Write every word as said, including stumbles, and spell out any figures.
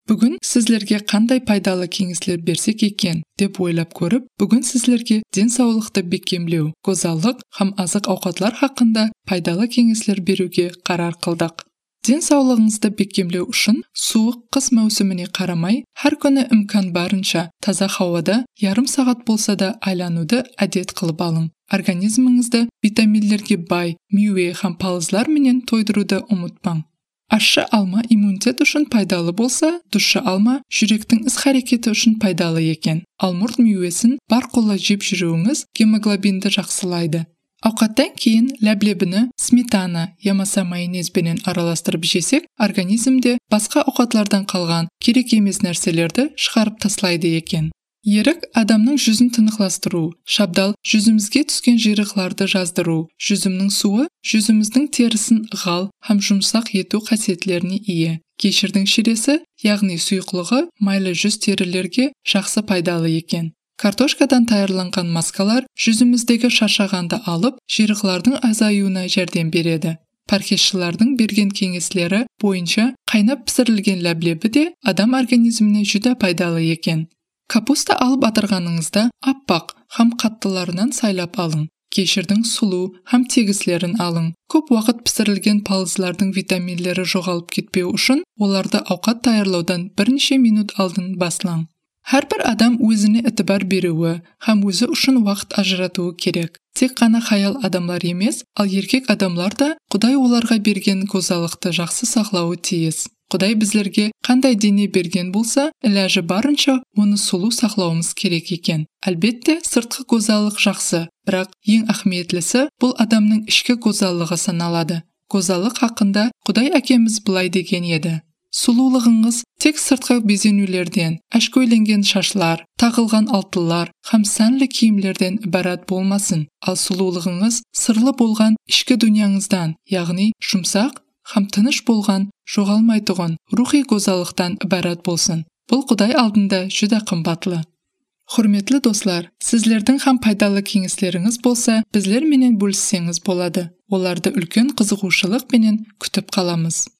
Бүгін сізлерге қандай пайдалы кеңестер берсек екен деп ойлап көріп, бүгін сізлерге денсаулықты бекемлеу, гозалдық һәм азық-ауқатлар хақында пайдалы кеңестер беруге қарар қылдық. Денсаулығыңызды бекемлеу үшін суық қыс маусыміне қарамай, әр күні имкан барынша таза һауада ярым сағат болса да айлануды әдет қылып алың. Организміңізді витаминдерге бай, мейве һәм палызлар менен тойдыруды ұмытпаң. Ащы алма иммунитет үшін пайдалы болса, тұщы алма жүректің іс-харекеті үшін пайдалы екен. Алмұрт мейвесін бар қола жеп жүруіңіз гемоглобинді жақсылайды. Ауқаттан кейін ләблебіні сметана ямаса майонезбенен араластырып жесек, организмде басқа ауқатлардан қалған керек емес нәрселерді шығарып таслайды екен. Ерік адамның жүзін тынықластыру, шабдал жүзімізге түскен жирықларды жаздыру, жүзімнің суы жүзіміздің терісін ғал һәм жұмсақ ету қасиеттеріне ие. Кешірдің ширесі, яғни сұйықлығы майлы жүз терілерге жақсы пайдалы екен. Картошкадан тайырланған маскалар жүзіміздегі шаршағанды алып, жирықлардың азаюына жәрдем береді. Пархезшылардың берген кеңеслері бойынша қайнап пісірілген ләблебі де адам организміне жүдә пайдалы екен. Капуста алып атырғаныңызда аппақ һәм қаттыларынан сайлап алың. Кешірдің сұлу һәм тегіслерін алың. Көп уақыт пісірілген палызлардың витаминдері жоғалып кетпеу үшін оларды ауқат таярлаудан бірнеше минут алдын баслаң. Әрбір адам өзіне ітібар беруі һәм өзі үшін уақыт ажыратуы керек. Тек қана хаял адамлар емес, ал еркек адамлар да Құдай оларға берген гозалықты жақсы сақлауы тиіс. Құдай біздерге қандай дене берген болса, іләжі барынша оны сұлу сақлауымыз керек екен. Әлбетте, сыртқы гозалық жақсы, бірақ ең ахметлісі бұл адамның ішкі гозалығы саналады. Гозалық хақында Құдай әкеміз былай деген еді: сұлулығыңыз тек сыртқы безенулерден, әшкөйленген шашлар, тағылған алтылар һәм сәнлі киімлерден ібарат болмасын, ал сұлулығыңыз сырлы болған ішкі дүнияңыздан, яғни жұмсақ һәм тыныш болған, жоғалмайтұғын рухи гозалықтан ібарат болсын. Бұл Құдай алдында жүдә қымбатлы. Құрметлі достар, сізлердің һәм пайдалы кеңеслеріңіз болса, біздер менен бөліссеңіз болады. Оларды үлкен қызығушылық менен күтіп қаламыз.